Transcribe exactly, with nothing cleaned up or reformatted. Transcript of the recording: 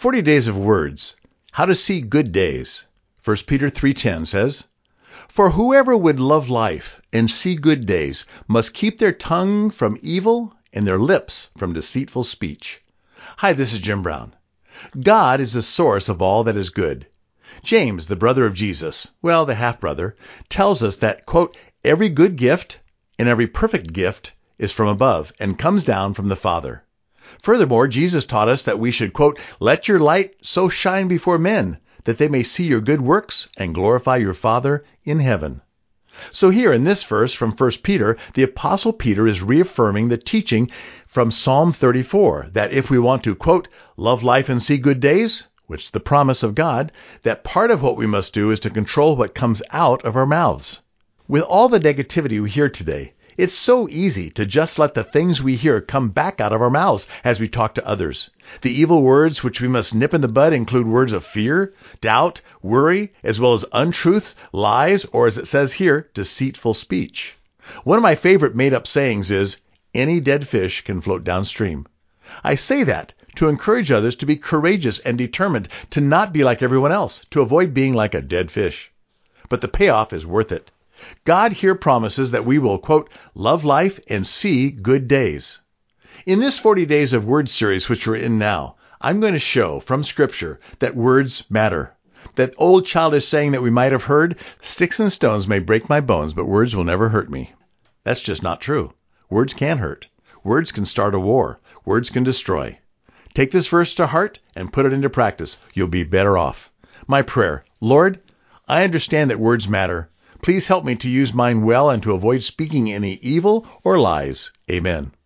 forty days of words. How to see good days. First Peter three ten says, "For whoever would love life and see good days must keep their tongue from evil and their lips from deceitful speech." Hi, this is Jim Brown. God is the source of all that is good. James, the brother of Jesus, well, the half-brother, tells us that, quote, "every good gift and every perfect gift is from above and comes down from the Father." Furthermore, Jesus taught us that we should, quote, "let your light so shine before men that they may see your good works and glorify your Father in heaven." So here in this verse from First Peter, the Apostle Peter is reaffirming the teaching from Psalm thirty-four, that if we want to, quote, "love life and see good days," which is the promise of God, that part of what we must do is to control what comes out of our mouths. With all the negativity we hear today, it's so easy to just let the things we hear come back out of our mouths as we talk to others. The evil words which we must nip in the bud include words of fear, doubt, worry, as well as untruth, lies, or as it says here, deceitful speech. One of my favorite made-up sayings is, "Any dead fish can float downstream." I say that to encourage others to be courageous and determined, to not be like everyone else, to avoid being like a dead fish. But the payoff is worth it. God here promises that we will, quote, "love life and see good days." In this forty Days of Words series, which we're in now, I'm going to show from Scripture that words matter. That old childish saying that we might have heard, "sticks and stones may break my bones, but words will never hurt me." That's just not true. Words can hurt. Words can start a war. Words can destroy. Take this verse to heart and put it into practice. You'll be better off. My prayer, Lord, I understand that words matter. Please help me to use mine well and to avoid speaking any evil or lies. Amen.